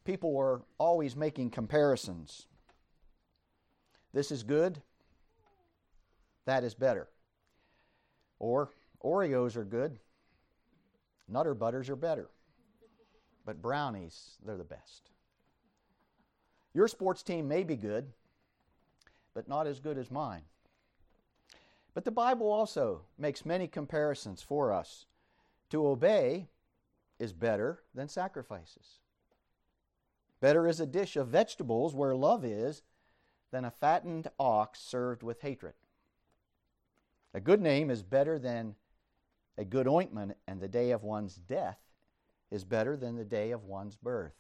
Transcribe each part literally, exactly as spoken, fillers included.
people are always making comparisons. This is good, that is better. Or Oreos are good, Nutter Butters are better. But brownies, they're the best. Your sports team may be good, but not as good as mine. But the Bible also makes many comparisons for us. To obey is better than sacrifices. Better is a dish of vegetables where love is than a fattened ox served with hatred. A good name is better than a good ointment, and the day of one's death is better than the day of one's birth.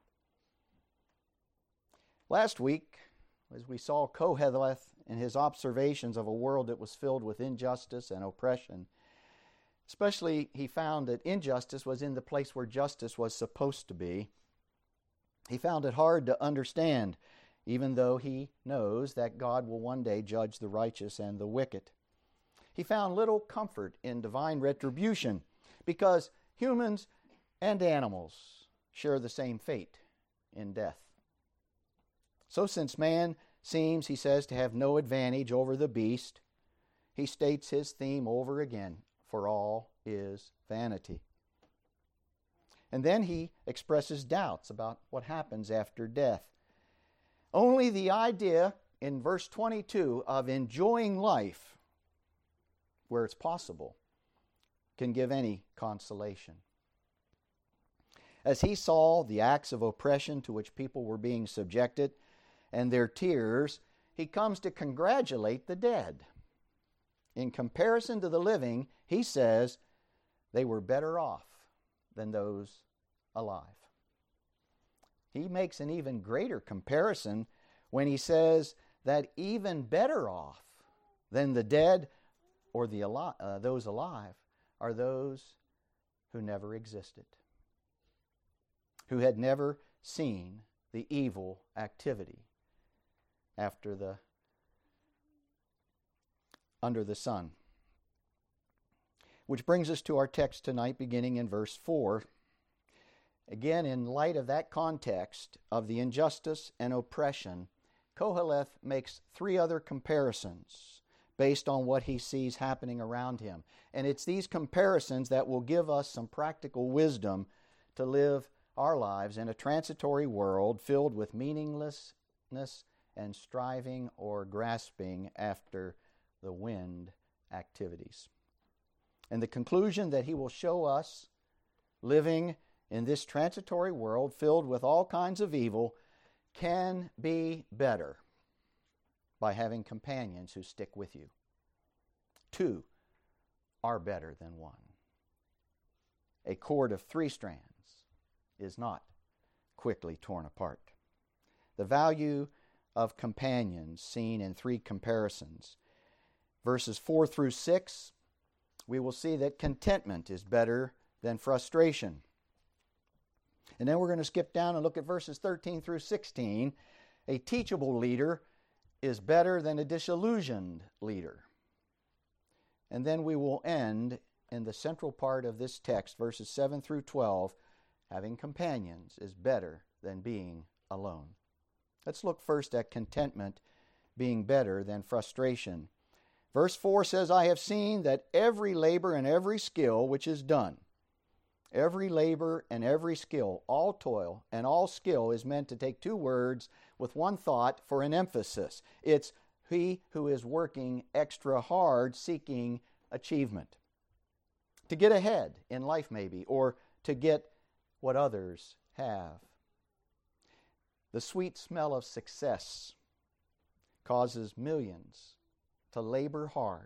Last week, as we saw Koheleth in his observations of a world that was filled with injustice and oppression, especially he found that injustice was in the place where justice was supposed to be. He found it hard to understand, even though he knows that God will one day judge the righteous and the wicked. He found little comfort in divine retribution because humans and animals share the same fate in death. So since man seems, he says, to have no advantage over the beast, he states his theme over again, for all is vanity. And then he expresses doubts about what happens after death. Only the idea in verse twenty-two of enjoying life where it's possible can give any consolation. As he saw the acts of oppression to which people were being subjected and their tears, he comes to congratulate the dead. In comparison to the living, he says they were better off than those alive. He makes an even greater comparison when he says that even better off than the dead or the ali- uh, those alive are those who never existed, who had never seen the evil activity after the under the sun. Which brings us to our text tonight, beginning in verse four. Again, in light of that context of the injustice and oppression, Koheleth makes three other comparisons based on what he sees happening around him. And it's these comparisons that will give us some practical wisdom to live our lives in a transitory world filled with meaninglessness and striving or grasping after the wind activities. And the conclusion that he will show us living in this transitory world filled with all kinds of evil can be better by having companions who stick with you. Two are better than one. A cord of three strands is not quickly torn apart. The value of companions seen in three comparisons. Verses four through six, we will see that contentment is better than frustration. And then we're going to skip down and look at verses thirteen through sixteen. A teachable leader is better than a disillusioned leader. And then we will end in the central part of this text, verses seven through twelve, having companions is better than being alone. Let's look first at contentment being better than frustration. Verse four says, I have seen that every labor and every skill which is done, every labor and every skill, all toil and all skill is meant to take two words with one thought for an emphasis. It's he who is working extra hard seeking achievement. To get ahead in life maybe, or to get what others have. The sweet smell of success causes millions to labor hard,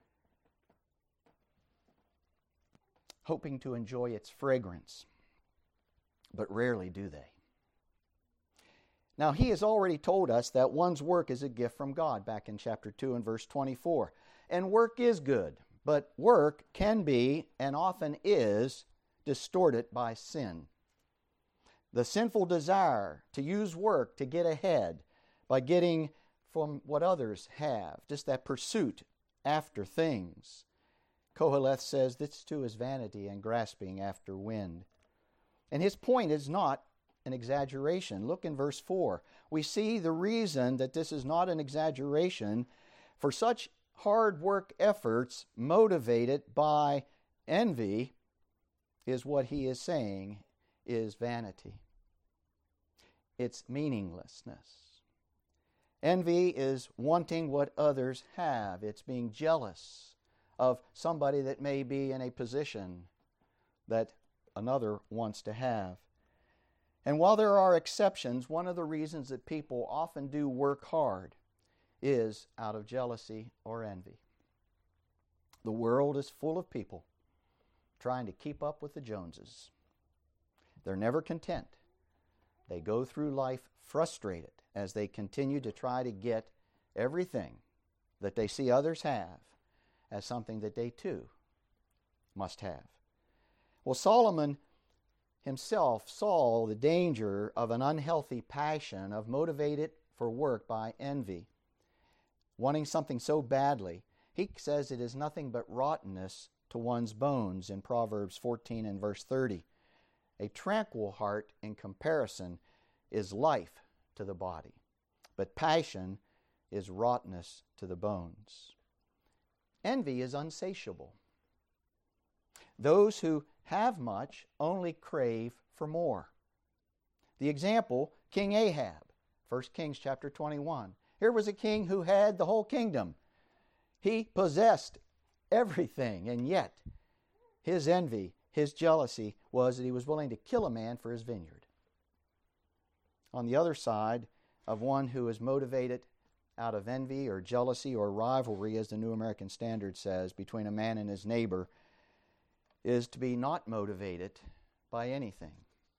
hoping to enjoy its fragrance, but rarely do they. Now, he has already told us that one's work is a gift from God, back in chapter two and verse twenty-four. And work is good, but work can be, and often is, distorted by sin. The sinful desire to use work to get ahead by getting from what others have, just that pursuit after things. Koheleth says this too is vanity and grasping after wind. And his point is not an exaggeration. Look in verse four. We see the reason that this is not an exaggeration. For such hard work efforts motivated by envy is what he is saying is vanity. It's meaninglessness. Envy is wanting what others have. It's being jealous of somebody that may be in a position that another wants to have. And while there are exceptions, one of the reasons that people often do work hard is out of jealousy or envy. The world is full of people trying to keep up with the Joneses. They're never content. They go through life frustrated as they continue to try to get everything that they see others have as something that they too must have. Well, Solomon himself saw the danger of an unhealthy passion of motivated for work by envy, wanting something so badly. He says it is nothing but rottenness to one's bones in Proverbs fourteen and verse thirty. A tranquil heart in comparison is life to the body, but passion is rottenness to the bones. Envy is unsatiable. Those who have much only crave for more. The example, King Ahab, First Kings chapter twenty-one. Here was a king who had the whole kingdom. He possessed everything, and yet his envy, his jealousy was that he was willing to kill a man for his vineyard. On the other side of one who is motivated out of envy or jealousy or rivalry, as the New American Standard says, between a man and his neighbor, is to be not motivated by anything.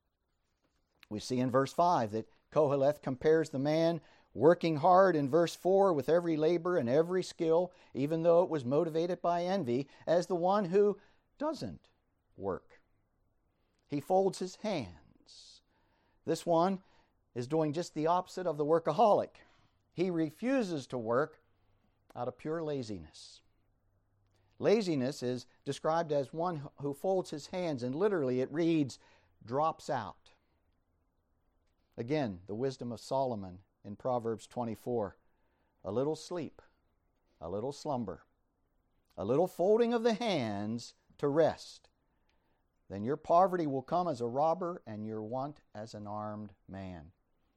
We see in verse five that Koheleth compares the man working hard in verse four with every labor and every skill, even though it was motivated by envy, as the one who doesn't work. He folds his hands. This one is doing just the opposite of the workaholic. He refuses to work out of pure laziness. Laziness is described as one who folds his hands, and literally it reads, drops out. Again, the wisdom of Solomon in Proverbs twenty-four. A little sleep, a little slumber, a little folding of the hands to rest. Then your poverty will come as a robber and your want as an armed man.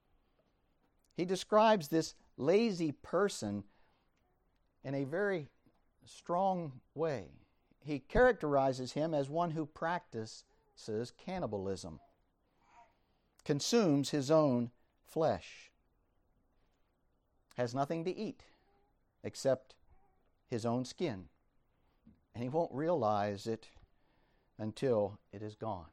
He describes this lazy person in a very strong way. He characterizes him as one who practices cannibalism, consumes his own flesh, has nothing to eat except his own skin, and he won't realize it until it is gone.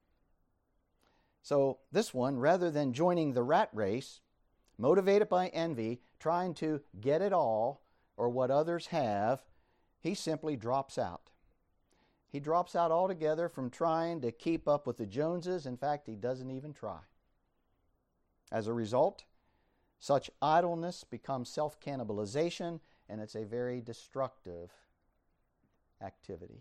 So this one, rather than joining the rat race, motivated by envy, trying to get it all or what others have, he simply drops out. He drops out altogether from trying to keep up with the Joneses. In fact, he doesn't even try. As a result, such idleness becomes self-cannibalization, and it's a very destructive activity.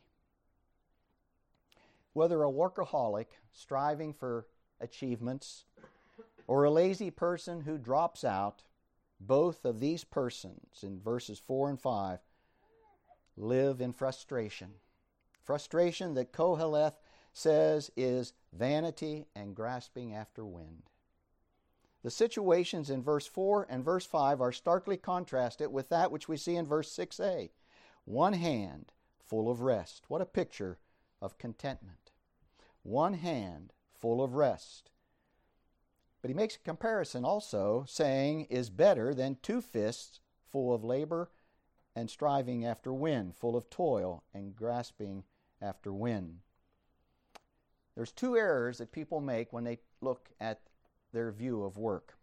Whether a workaholic striving for achievements or a lazy person who drops out, both of these persons in verses four and five live in frustration. Frustration that Koheleth says is vanity and grasping after wind. The situations in verse four and verse five are starkly contrasted with that which we see in verse six a. One hand full of rest. What a picture of contentment. One hand full of rest. But he makes a comparison also, saying, is better than two fists full of labor and striving after wind, full of toil and grasping after wind. There's two errors that people make when they look at their view of work.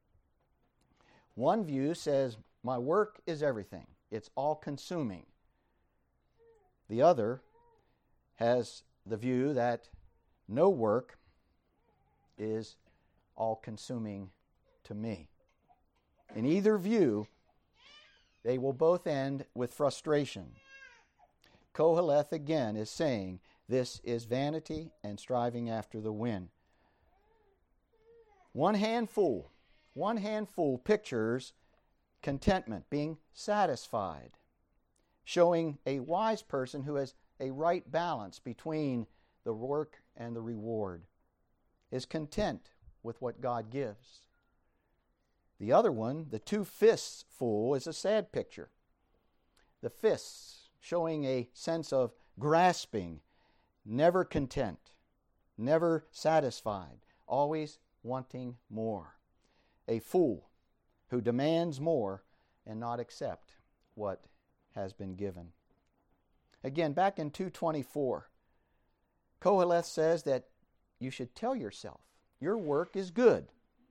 One view says, my work is everything. It's all-consuming. The other has the view that no work is all-consuming to me. In either view, they will both end with frustration. Koheleth again is saying this is vanity and striving after the wind. One handful, one handful pictures contentment, being satisfied, showing a wise person who has a right balance between the work and the reward, is content with what God gives. The other one, the two fists full, is a sad picture. The fists showing a sense of grasping, never content, never satisfied, always wanting more. A fool who demands more and not accept what has been given. Again, back in two twenty-four, Koheleth says that you should tell yourself, your work is good.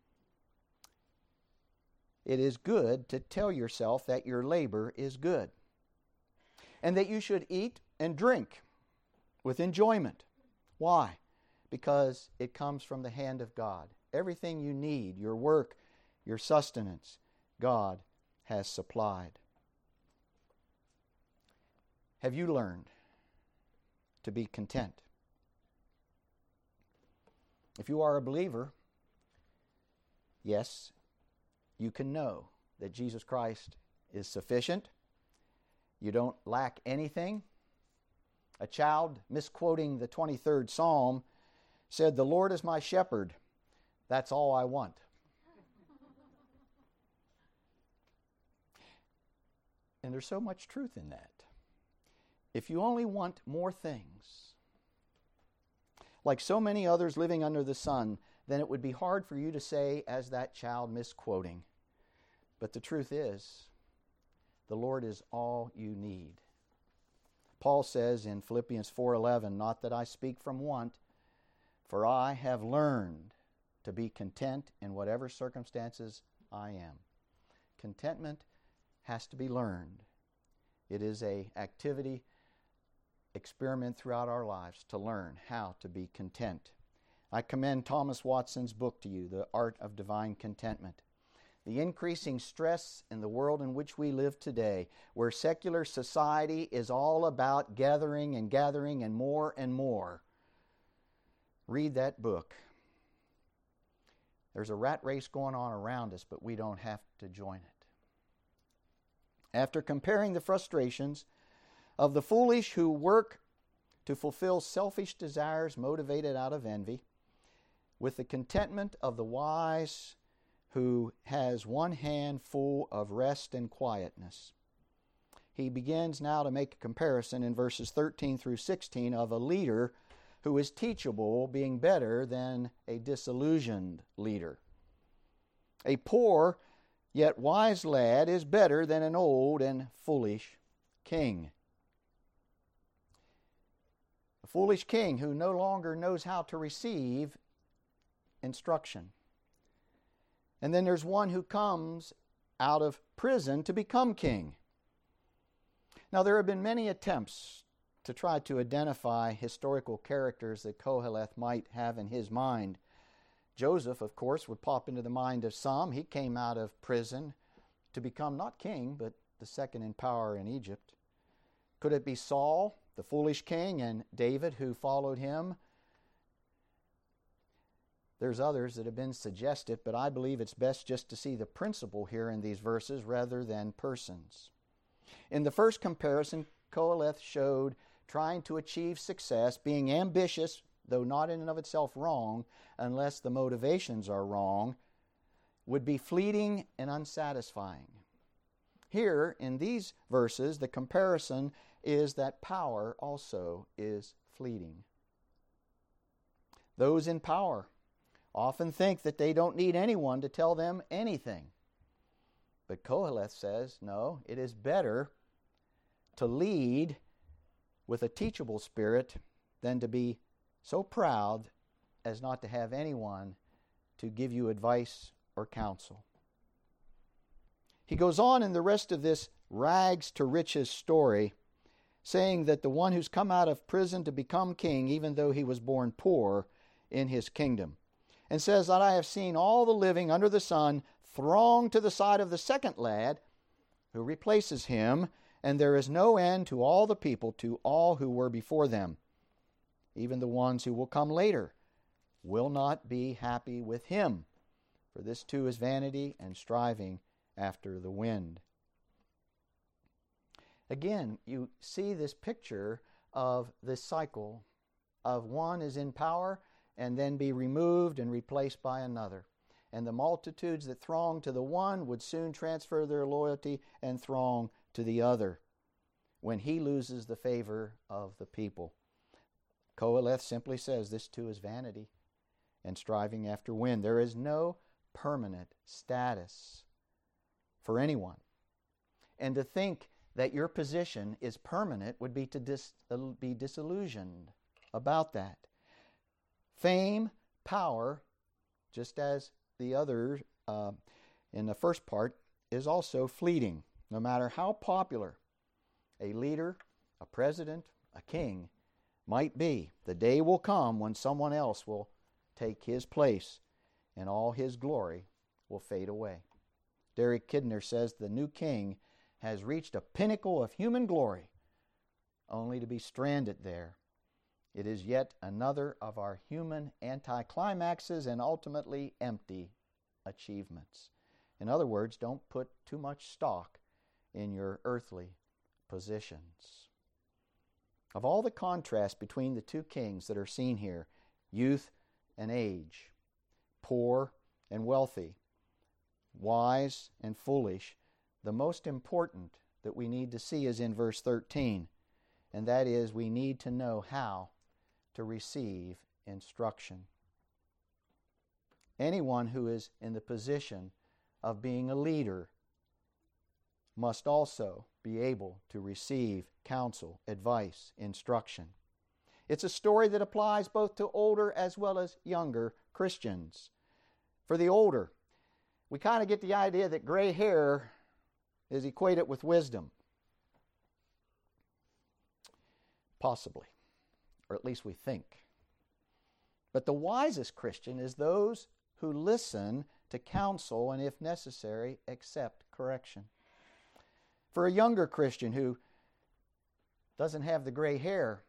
It is good to tell yourself that your labor is good, and that you should eat and drink with enjoyment. Why? Because it comes from the hand of God. Everything you need, your work, your sustenance, God has supplied. Have you learned to be content? If you are a believer, yes, you can know that Jesus Christ is sufficient. You don't lack anything. A child, misquoting the twenty-third Psalm, said, "The Lord is my shepherd. That's all I want." And there's so much truth in that. If you only want more things, like so many others living under the sun, then it would be hard for you to say, as that child misquoting, but the truth is, the Lord is all you need. Paul says in Philippians four eleven, "Not that I speak from want, for I have learned to be content in whatever circumstances I am." Contentment has to be learned. It is an activity, experiment throughout our lives to learn how to be content. I commend Thomas Watson's book to you, The Art of Divine Contentment. The increasing stress in the world in which we live today, where secular society is all about gathering and gathering and more and more. Read that book. There's a rat race going on around us, but we don't have to join it. After comparing the frustrations of the foolish who work to fulfill selfish desires motivated out of envy, with the contentment of the wise who has one hand full of rest and quietness, he begins now to make a comparison in verses thirteen through sixteen of a leader who is teachable being better than a disillusioned leader. A poor yet wise lad is better than an old and foolish king. A foolish king who no longer knows how to receive instruction. And then there's one who comes out of prison to become king. Now, there have been many attempts to try to identify historical characters that Koheleth might have in his mind. Joseph, of course, would pop into the mind of some. He came out of prison to become not king, but the second in power in Egypt. Could it be Saul, the foolish king, and David, who followed him? There's others that have been suggested, but I believe it's best just to see the principle here in these verses rather than persons. In the first comparison, Koheleth showed trying to achieve success, being ambitious, though not in and of itself wrong, unless the motivations are wrong, would be fleeting and unsatisfying. Here, in these verses, the comparison is that power also is fleeting. Those in power often think that they don't need anyone to tell them anything. But Koheleth says, no, it is better to lead with a teachable spirit than to be so proud as not to have anyone to give you advice or counsel. He goes on in the rest of this rags to riches story, saying that the one who's come out of prison to become king, even though he was born poor, in his kingdom, and says that I have seen all the living under the sun throng to the side of the second lad who replaces him, and there is no end to all the people, to all who were before them. Even the ones who will come later will not be happy with him. For this too is vanity and striving after the wind. Again, you see this picture of this cycle of one is in power and then be removed and replaced by another. And the multitudes that throng to the one would soon transfer their loyalty and throng to the other when he loses the favor of the people. Qoheleth simply says this too is vanity and striving after wind. There is no permanent status for anyone. And to think that your position is permanent would be to dis- be disillusioned about that. Fame, power, just as the other uh, in the first part, is also fleeting. No matter how popular a leader, a president, a king might be, the day will come when someone else will take his place and all his glory will fade away. Derek Kidner says the new king has reached a pinnacle of human glory only to be stranded there. It is yet another of our human anticlimaxes and ultimately empty achievements. In other words, don't put too much stock in your earthly positions. Of all the contrast between the two kings that are seen here, youth and age, poor and wealthy, wise and foolish, the most important that we need to see is in verse thirteen, and that is we need to know how to receive instruction. Anyone who is in the position of being a leader must also be able to receive counsel, advice, instruction. It's a story that applies both to older as well as younger Christians. For the older, we kind of get the idea that gray hair is equated with wisdom. Possibly, or at least we think. But the wisest Christian is those who listen to counsel and, if necessary, accept correction. For a younger Christian who doesn't have the gray hair,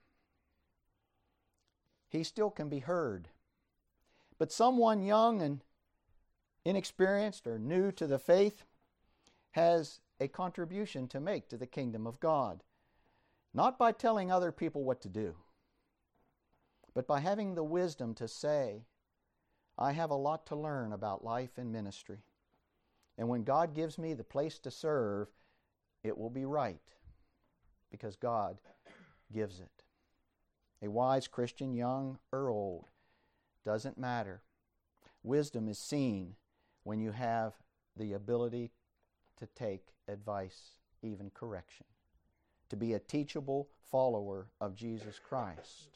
he still can be heard. But someone young and inexperienced or new to the faith has a contribution to make to the kingdom of God. Not by telling other people what to do, but by having the wisdom to say, I have a lot to learn about life and ministry. And when God gives me the place to serve, it will be right because God gives it. A wise Christian, young or old, doesn't matter. Wisdom is seen when you have the ability to take advice, even correction, to be a teachable follower of Jesus Christ.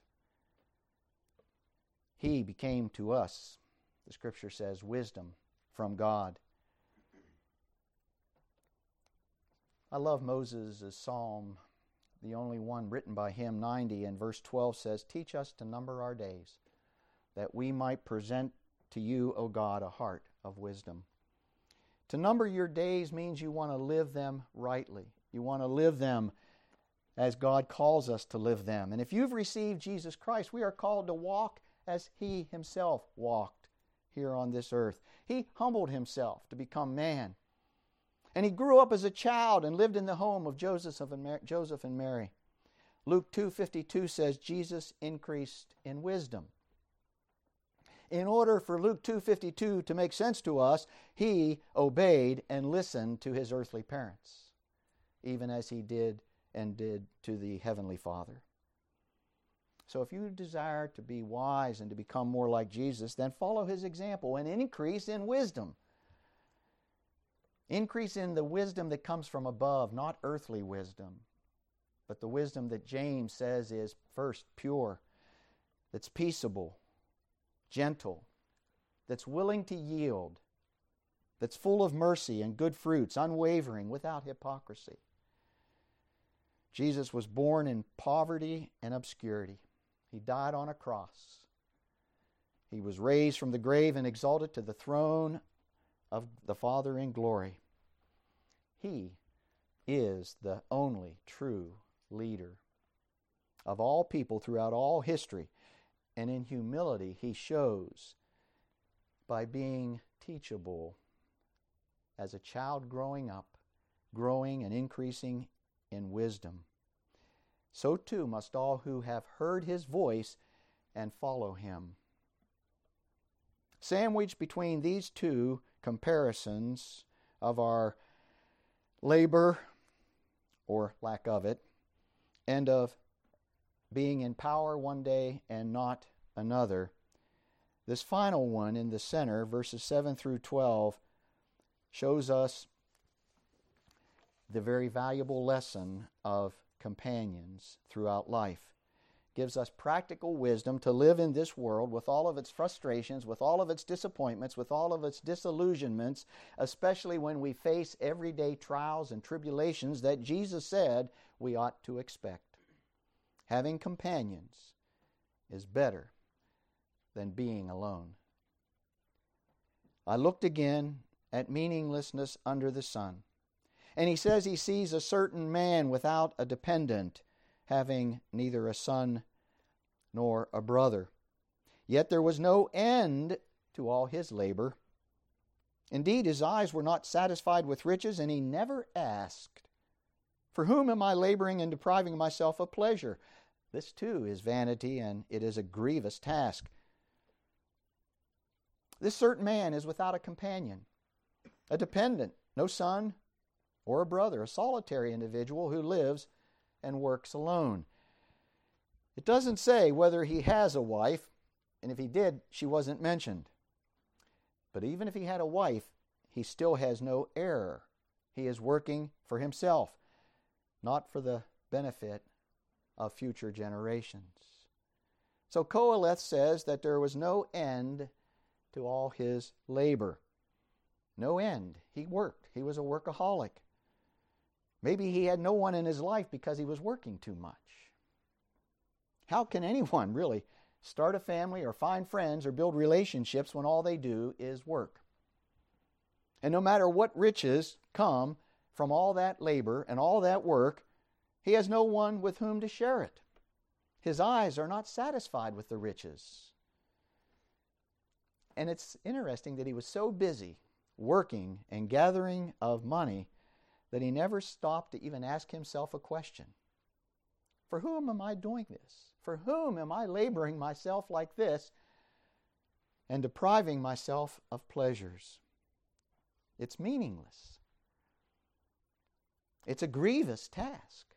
He became to us, the Scripture says, wisdom from God. I love Moses' psalm, the only one written by him, ninety, and verse twelve says, teach us to number our days, that we might present to you, O God, a heart of wisdom. To number your days means you want to live them rightly. You want to live them as God calls us to live them. And if you've received Jesus Christ, we are called to walk as He Himself walked here on this earth. He humbled Himself to become man. And He grew up as a child and lived in the home of Joseph and Mary. Luke two fifty-two says Jesus increased in wisdom. In order for Luke two fifty-two to make sense to us, He obeyed and listened to His earthly parents, even as He did and did to the Heavenly Father. So if you desire to be wise and to become more like Jesus, then follow His example and increase in wisdom. Increase in the wisdom that comes from above, not earthly wisdom, but the wisdom that James says is first pure, that's peaceable, gentle, that's willing to yield, that's full of mercy and good fruits, unwavering, without hypocrisy. Jesus was born in poverty and obscurity. He died on a cross. He was raised from the grave and exalted to the throne of the Father in glory. He is the only true leader of all people throughout all history. And in humility, He shows by being teachable as a child growing up, growing and increasing in wisdom. So too must all who have heard his voice and follow him. Sandwiched between these two comparisons of our labor, or lack of it, and of being in power one day and not another, this final one in the center, verses seven through twelve, shows us the very valuable lesson of companions throughout life. Gives us practical wisdom to live in this world with all of its frustrations, with all of its disappointments, with all of its disillusionments, especially when we face everyday trials and tribulations that Jesus said we ought to expect. Having companions is better than being alone. I looked again at meaninglessness under the sun. And he says he sees a certain man without a dependent, having neither a son nor a brother. Yet there was no end to all his labor. Indeed, his eyes were not satisfied with riches, and he never asked, "For whom am I laboring and depriving myself of pleasure?" This too is vanity, and it is a grievous task. This certain man is without a companion, a dependent, no son or a brother, a solitary individual who lives and works alone. It doesn't say whether he has a wife, and if he did, she wasn't mentioned. But even if he had a wife, he still has no heir. He is working for himself, not for the benefit of future generations. So Qoheleth says that there was no end to all his labor. No end. He worked. He was a workaholic. Maybe he had no one in his life because he was working too much. How can anyone really start a family or find friends or build relationships when all they do is work? And no matter what riches come from all that labor and all that work, he has no one with whom to share it. His eyes are not satisfied with the riches. And it's interesting that he was so busy working and gathering of money that he never stopped to even ask himself a question. For whom am I doing this? For whom am I laboring myself like this and depriving myself of pleasures? It's meaningless. It's a grievous task.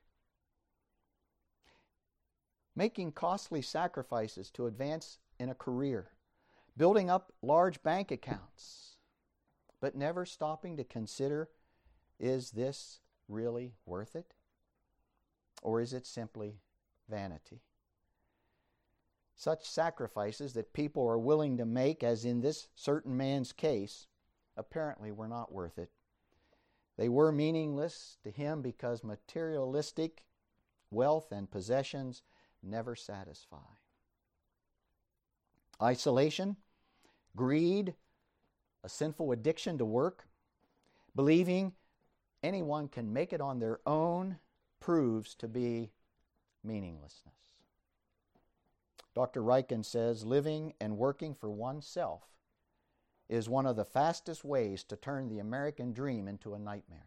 Making costly sacrifices to advance in a career, building up large bank accounts, but never stopping to consider, is this really worth it? Or is it simply vanity? Such sacrifices that people are willing to make, as in this certain man's case, apparently were not worth it. They were meaningless to him because materialistic wealth and possessions never satisfy. Isolation, greed, a sinful addiction to work, believing anyone can make it on their own proves to be meaninglessness. Doctor Ryken says living and working for oneself is one of the fastest ways to turn the American dream into a nightmare.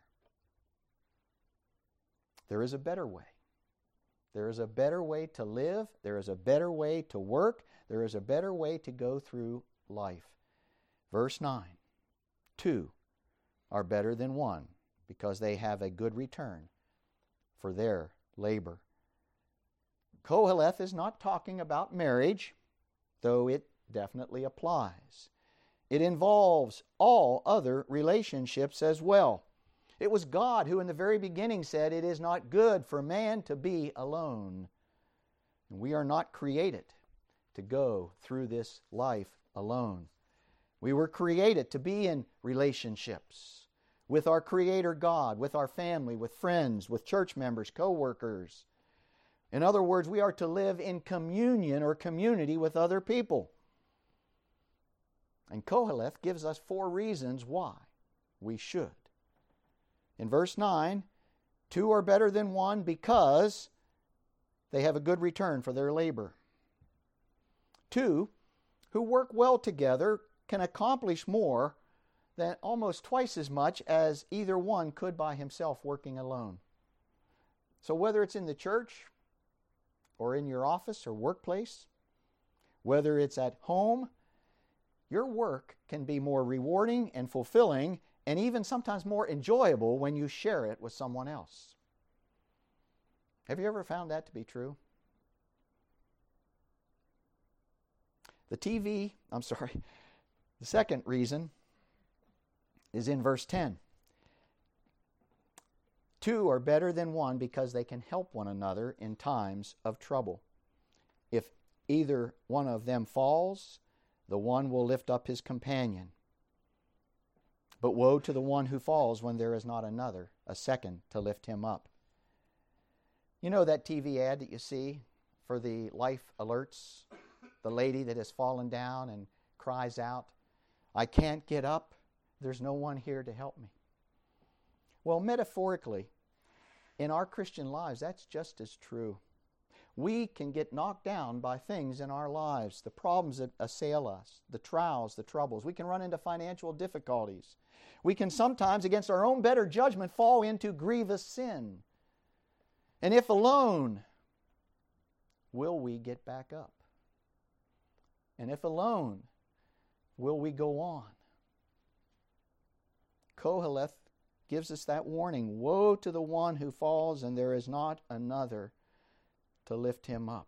There is a better way. There is a better way to live. There is a better way to work. There is a better way to go through life. Verse nine, two are better than one because they have a good return for their labor. Qoheleth is not talking about marriage, though it definitely applies. It involves all other relationships as well. It was God who in the very beginning said, "It is not good for man to be alone." And we are not created to go through this life alone. We were created to be in relationships with our Creator God, with our family, with friends, with church members, co-workers. In other words, we are to live in communion or community with other people. And Qoheleth gives us four reasons why we should. In verse nine, two are better than one because they have a good return for their labor. Two, who work well together can accomplish more than almost twice as much as either one could by himself working alone. So whether it's in the church or in your office or workplace, whether it's at home, your work can be more rewarding and fulfilling and even sometimes more enjoyable when you share it with someone else. Have you ever found that to be true? The T V, I'm sorry, the second reason is in verse ten. Two are better than one because they can help one another in times of trouble. If either one of them falls, the one will lift up his companion. But woe to the one who falls when there is not another, a second, to lift him up. You know that T V ad that you see for the life alerts? The lady that has fallen down and cries out, "I can't get up. There's no one here to help me." Well, metaphorically, in our Christian lives, that's just as true. We can get knocked down by things in our lives, the problems that assail us, the trials, the troubles. We can run into financial difficulties. We can sometimes, against our own better judgment, fall into grievous sin. And if alone, will we get back up? And if alone, will we go on? Koheleth gives us that warning. Woe to the one who falls and there is not another to lift him up.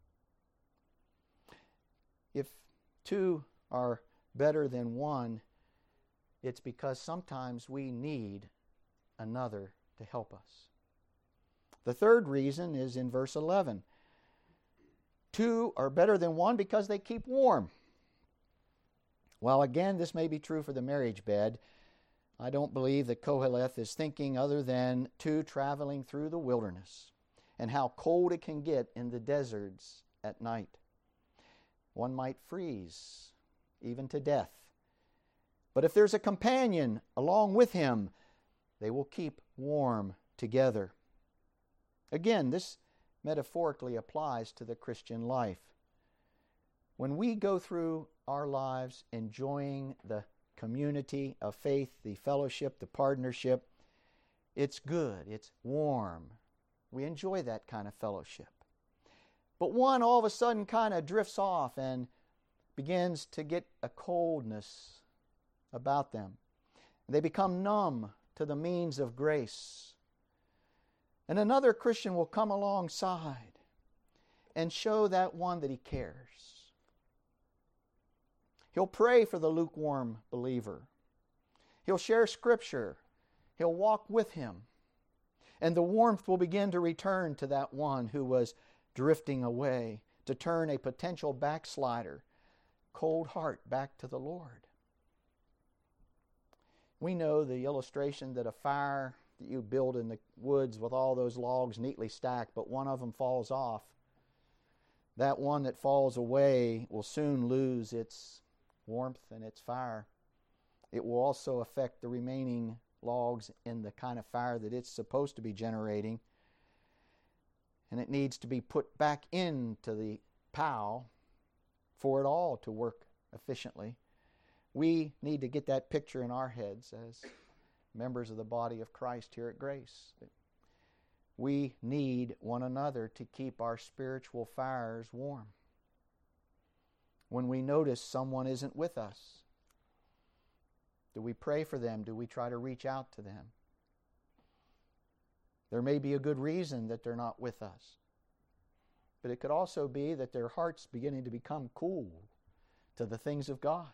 If two are better than one, it's because sometimes we need another to help us. The third reason is in verse eleven. Two are better than one because they keep warm. While again, this may be true for the marriage bed, I don't believe that Koheleth is thinking other than two traveling through the wilderness and how cold it can get in the deserts at night. One might freeze, even to death. But if there's a companion along with him, they will keep warm together. Again, this metaphorically applies to the Christian life. When we go through our lives enjoying the community of faith, the fellowship, the partnership, it's good, it's warm. We enjoy that kind of fellowship. But one all of a sudden kind of drifts off and begins to get a coldness about them. They become numb to the means of grace. And another Christian will come alongside and show that one that he cares. He'll pray for the lukewarm believer. He'll share Scripture. He'll walk with him. And the warmth will begin to return to that one who was drifting away, to turn a potential backslider, cold heart, back to the Lord. We know the illustration that a fire that you build in the woods with all those logs neatly stacked, but one of them falls off. That one that falls away will soon lose its warmth and its fire. It will also affect the remaining logs in the kind of fire that it's supposed to be generating. And it needs to be put back into the pile for it all to work efficiently. We need to get that picture in our heads as members of the body of Christ here at Grace. We need one another to keep our spiritual fires warm. When we notice someone isn't with us, do we pray for them? Do we try to reach out to them? There may be a good reason that they're not with us, but it could also be that their heart's beginning to become cool to the things of God.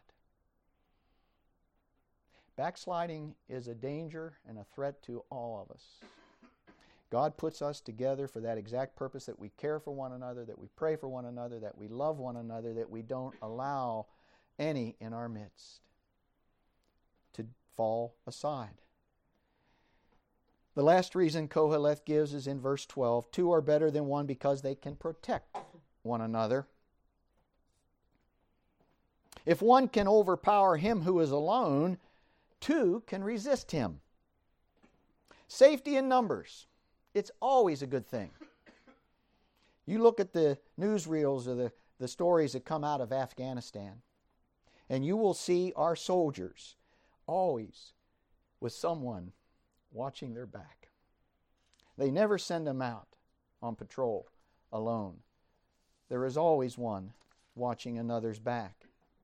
Backsliding is a danger and a threat to all of us. God puts us together for that exact purpose, that we care for one another, that we pray for one another, that we love one another, that we don't allow any in our midst to fall aside. The last reason Koheleth gives is in verse twelve. Two are better than one because they can protect one another. If one can overpower him who is alone, two can resist him. Safety in numbers. It's always a good thing. You look at the newsreels or the, the stories that come out of Afghanistan, and you will see our soldiers always with someone watching their back. They never send them out on patrol alone. There is always one watching another's back.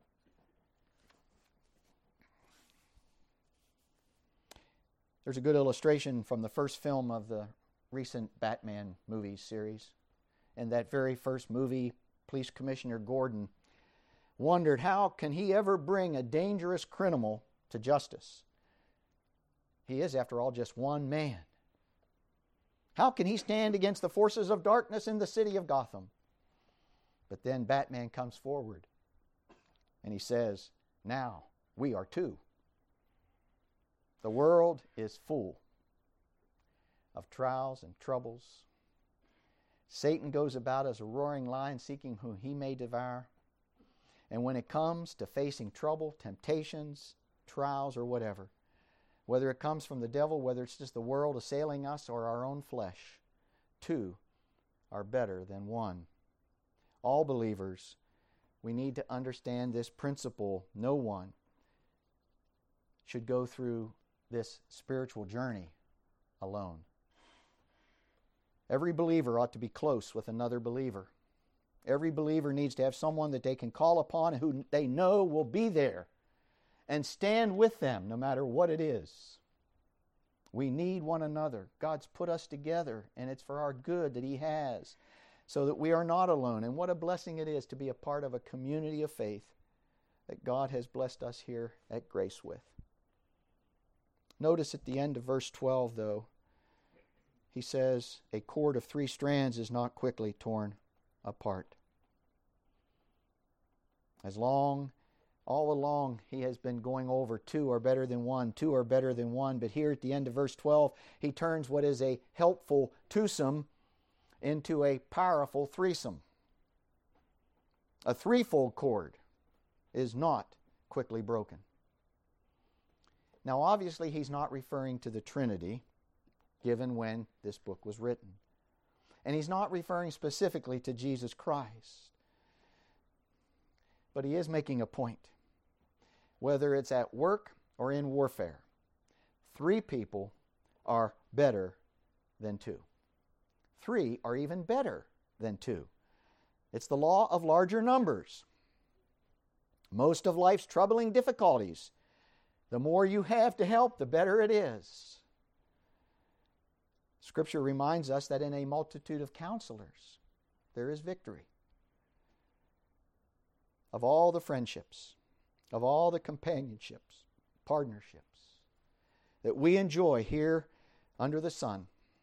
There's a good illustration from the first film of the recent Batman movies series. In that very first movie, Police Commissioner Gordon wondered how can he ever bring a dangerous criminal to justice. He is, after all, just one man. How can he stand against the forces of darkness in the city of Gotham? But then Batman comes forward and he says, now we are two. The world is full of trials and troubles. Satan goes about as a roaring lion seeking whom he may devour. And when it comes to facing trouble, temptations, trials, or whatever, whether it comes from the devil, whether it's just the world assailing us or our own flesh, two are better than one. All believers, we need to understand this principle. No one should go through this spiritual journey alone. Every believer ought to be close with another believer. Every believer needs to have someone that they can call upon who they know will be there and stand with them no matter what it is. We need one another. God's put us together, and it's for our good that He has, so that we are not alone. And what a blessing it is to be a part of a community of faith that God has blessed us here at Grace with. Notice at the end of verse twelve, though, he says, a cord of three strands is not quickly torn apart. As long, all along, he has been going over two are better than one, two are better than one. But here at the end of verse twelve, he turns what is a helpful twosome into a powerful threesome. A threefold cord is not quickly broken. Now, obviously, he's not referring to the Trinity, given when this book was written. And he's not referring specifically to Jesus Christ. But he is making a point. Whether it's at work or in warfare, three people are better than two. Three are even better than two. It's the law of larger numbers. Most of life's troubling difficulties, the more you have to help, the better it is. Scripture reminds us that in a multitude of counselors, there is victory. Of all the friendships, of all the companionships, partnerships that we enjoy here under the sun,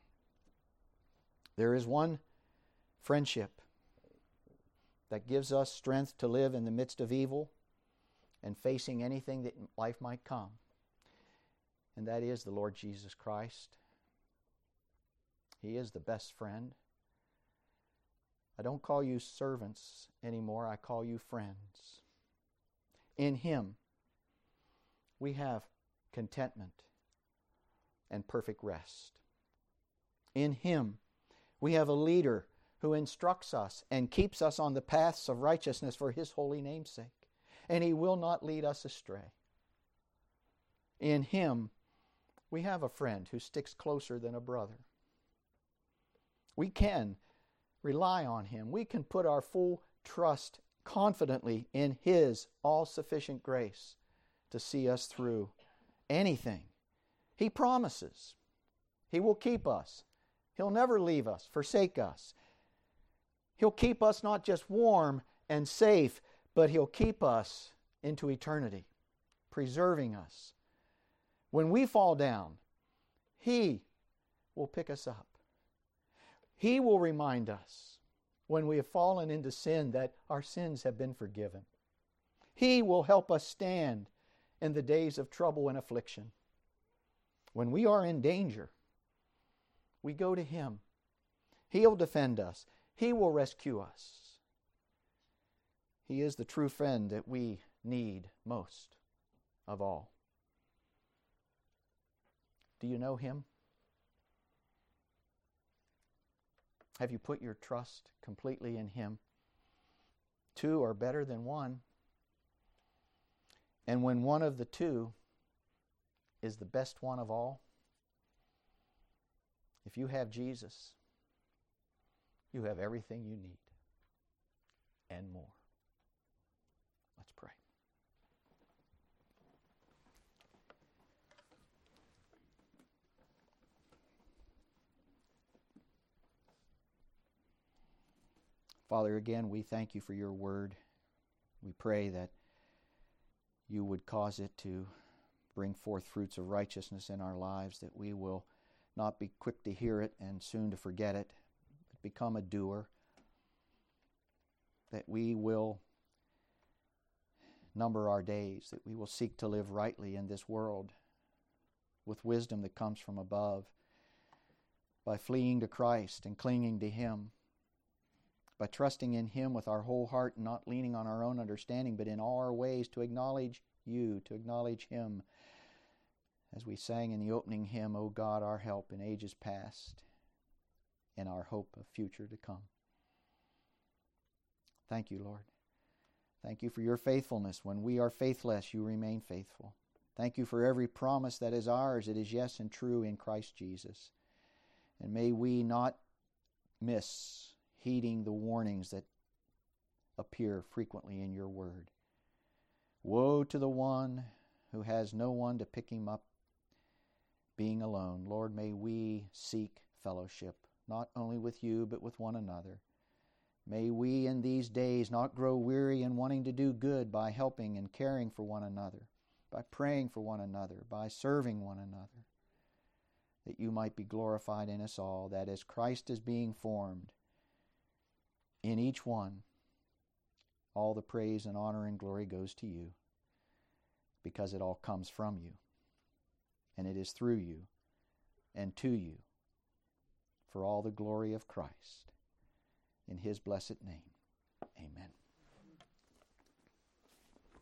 there is one friendship that gives us strength to live in the midst of evil and facing anything that life might come. And that is the Lord Jesus Christ. He is the best friend. I don't call you servants anymore. I call you friends. In Him, we have contentment and perfect rest. In Him, we have a leader who instructs us and keeps us on the paths of righteousness for His holy name's sake. And He will not lead us astray. In Him, we have a friend who sticks closer than a brother. We can rely on Him. We can put our full trust confidently in His all-sufficient grace to see us through anything. He promises He will keep us. He'll never leave us, forsake us. He'll keep us not just warm and safe, but He'll keep us into eternity, preserving us. When we fall down, He will pick us up. He will remind us when we have fallen into sin that our sins have been forgiven. He will help us stand in the days of trouble and affliction. When we are in danger, we go to Him. He'll defend us. He will rescue us. He is the true friend that we need most of all. Do you know Him? Have you put your trust completely in Him? Two are better than one. And when one of the two is the best one of all. If you have Jesus, you have everything you need and more. Let's pray. Father, again, we thank you for your word. We pray that you would cause it to bring forth fruits of righteousness in our lives, that we will not be quick to hear it and soon to forget it, but become a doer, that we will number our days, that we will seek to live rightly in this world with wisdom that comes from above, by fleeing to Christ and clinging to Him, by trusting in Him with our whole heart and not leaning on our own understanding, but in all our ways to acknowledge you, to acknowledge Him. As we sang in the opening hymn, O God, our help in ages past and our hope of future to come. Thank you, Lord. Thank you for your faithfulness. When we are faithless, you remain faithful. Thank you for every promise that is ours. It is yes and true in Christ Jesus. And may we not miss heeding the warnings that appear frequently in your word. Woe to the one who has no one to pick him up, being alone. Lord, may we seek fellowship, not only with you, but with one another. May we in these days not grow weary in wanting to do good by helping and caring for one another, by praying for one another, by serving one another, that you might be glorified in us all, that as Christ is being formed in each one, all the praise and honor and glory goes to you, because it all comes from you, and it is through you and to you, for all the glory of Christ, in His blessed name.